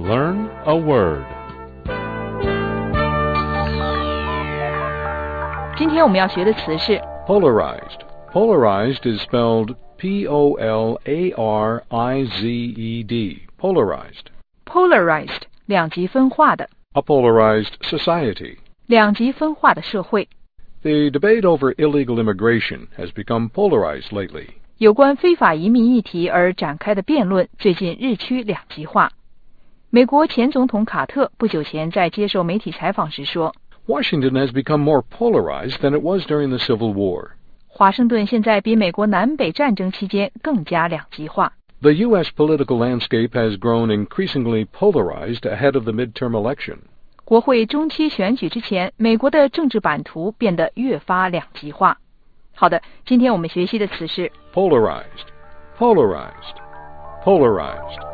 Learn a word. 今天我们要学的词是 Polarized. Polarized is spelled P-O-L-A-R-I-Z-E-D. Polarized. polarized 两极分化的 A polarized society. 两极分化的社会。 The debate over illegal immigration has become polarized lately. 有关非法移民议题而展开的辩论最近日趋两极化。美国前总统卡特不久前在接受媒体采访时说 Washington has become more polarized than it was during the Civil War. 华盛顿现在比美国南北战争期间更加两极化。 The U.S. political landscape has grown increasingly polarized ahead of the midterm election. 国会中期选举之前，美国的政治版图变得越发两极化。好的，今天我们学习的词是 Polarized. Polarized. Polarized.